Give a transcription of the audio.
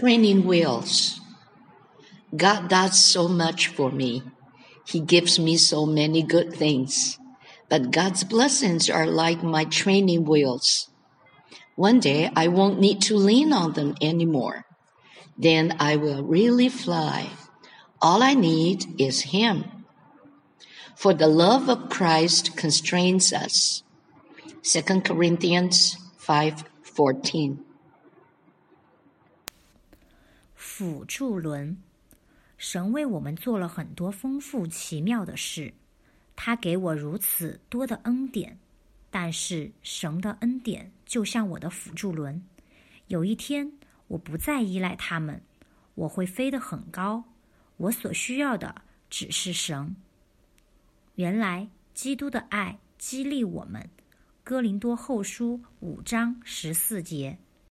training wheels. God does so much for me. He gives me so many good things. But God's blessings are like my training wheels. One day I won't need to lean on them anymore. Then I will really fly. All I need is Him. For the love of Christ constrains us. 2 Corinthians 5:14. 辅助轮，神为我们做了很多丰富奇妙的事，他给我如此多的恩典，但是神的恩典就像我的辅助轮，有一天我不再依赖他们，我会飞得很高，我所需要的只是神。原来基督的爱激励我们，哥林多后书5章14节。